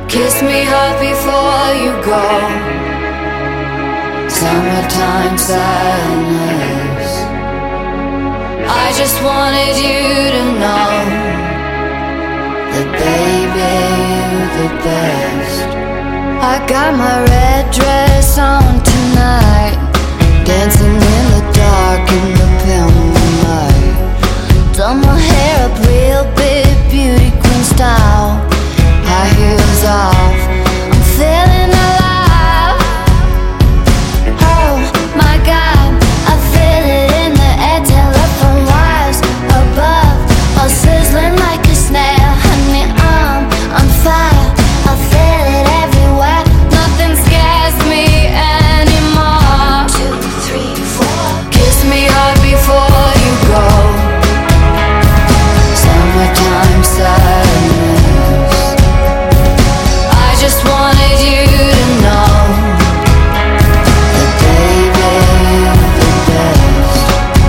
Kiss me hard before you go. Summertime sadness. I just wanted you to know that baby, you're the best. I got my red dress on tonight, dancing in the dark in the pale moonlight. Done my hair up real big, beauty queen style. High heels off, I'm feeling alive. Oh my God, I feel it in the air. Telephone wires above, all sizzling like a snare. Honey, I'm fire, I feel it everywhere. Nothing scares me anymore. 2, 3, 4. Kiss me hard before you go. Summertime sadness. I just wanted you to know that baby, you're the best.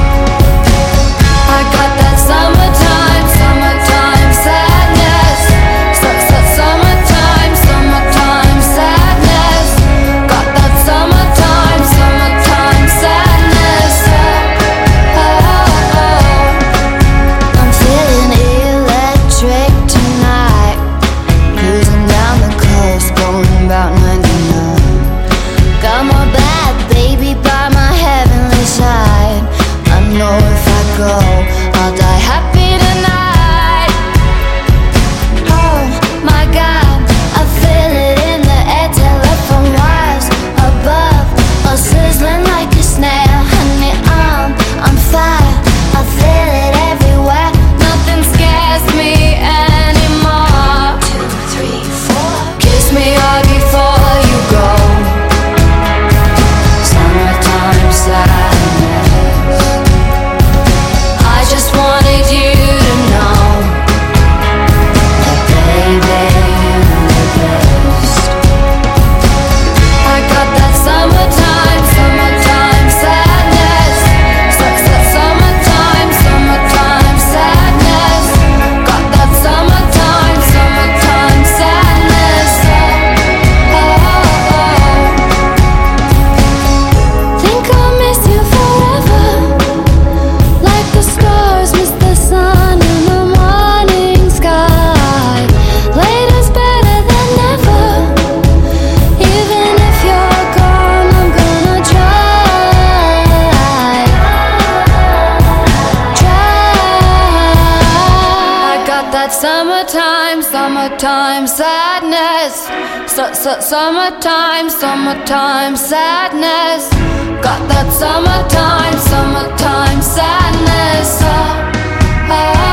I got that summertime sadness. Summertime sadness. Got that summertime sadness. I'm feeling electric tonight, cruising down the coast, going about 99. Got my bad baby by my heavenly side. I know if I go, I'll die happy tonight. Oh my God, I feel it in the air. Telephone wires above, all sizzling like a snare. Honey, I'm fire, I feel it everywhere. Nothing scares me anymore. 2, 3, 4. Kiss me hard before you go. Summertime sadness. I just wanted you to know that baby, you're the best. I got that summertime sadness. Summertime sadness. Got that summertime sadness. Think I'll miss you forever, like the stars miss the sun in the morning sky. Later's better than never. Even if you're gone, I'm gonna try. I got that summertime sadness. Summertime sadness. Got that summertime sadness.